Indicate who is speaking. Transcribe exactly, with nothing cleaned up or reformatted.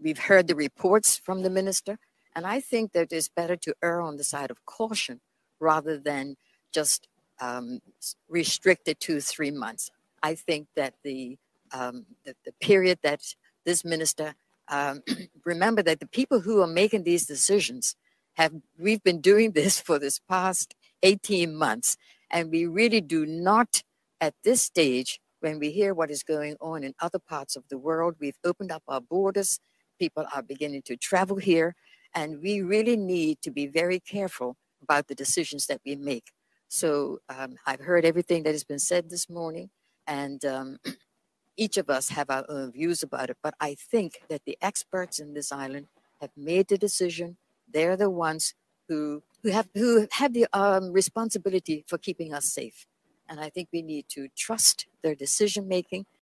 Speaker 1: we've heard the reports from the minister, and I think that it's better to err on the side of caution rather than just um, restrict it to three months. I think that the, um, the, the period that this minister, um, remember that the people who are making these decisions have, we've been doing this for this past eighteen months, and we really do not, at this stage, when we hear what is going on in other parts of the world, we've opened up our borders, people are beginning to travel here, and we really need to be very careful about the decisions that we make. So um, I've heard everything that has been said this morning, and um, each of us have our own views about it. But I think that the experts in this island have made the decision. They're the ones who who have who have the um, responsibility for keeping us safe. And I think we need to trust their decision making